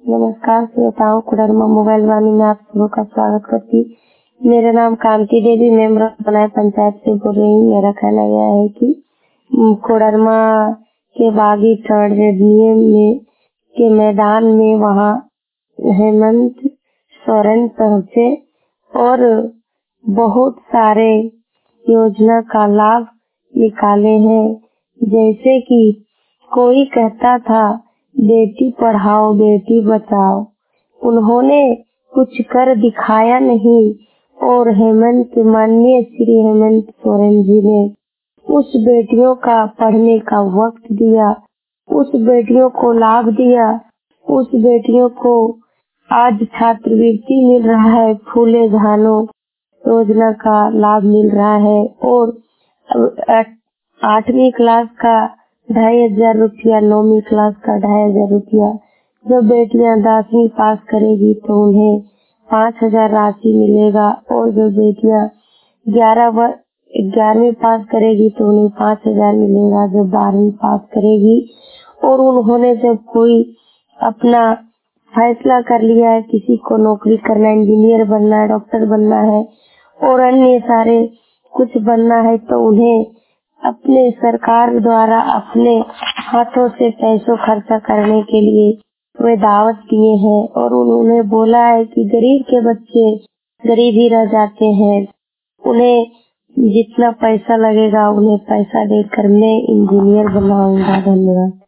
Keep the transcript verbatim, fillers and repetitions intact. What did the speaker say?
नमस्कार श्रोताओं, कोडरमा मोबाइल वाणी में आप सबों का स्वागत करती। मेरा नाम कांति देवी, मेंबर बनाए पंचायत से बोल रही हूँ। मेरा कहना यह है कि कोडरमा के बागी थर्ड रेडियम में के मैदान में वहाँ हेमंत सोरेन पहुँचे और बहुत सारे योजना का लाभ निकाले हैं। जैसे कि कोई कहता था बेटी पढ़ाओ बेटी बचाओ, उन्होंने कुछ कर दिखाया नहीं और हेमंत माननीय श्री हेमंत सोरेन जी ने उस बेटियों का पढ़ने का वक्त दिया, उस बेटियों को लाभ दिया, उस बेटियों को आज छात्रवृत्ति मिल रहा है, फूले झानो योजना का लाभ मिल रहा है और आठवीं क्लास का ढाई हजार रुपया, नौवीं क्लास का ढाई हजार रुपया। जब बेटियां दसवीं पास करेगी तो उन्हें पाँच हजार राशि मिलेगा और जब बेटियां ग्यारह ग्यारहवीं पास करेगी तो उन्हें पाँच हजार मिलेगा। जब बारहवीं पास करेगी और उन्होंने जब कोई अपना फैसला कर लिया है, किसी को नौकरी करना है, इंजीनियर बनना है, डॉक्टर बनना है और अन्य सारे कुछ बनना है, तो उन्हें अपने सरकार द्वारा अपने हाथों से पैसों खर्चा करने के लिए वे दावत दिए हैं और उन्होंने बोला है कि गरीब के बच्चे गरीब ही रह जाते हैं, उन्हें जितना पैसा लगेगा उन्हें पैसा देकर मैं इंजीनियर बनाऊंगा। धन्यवाद।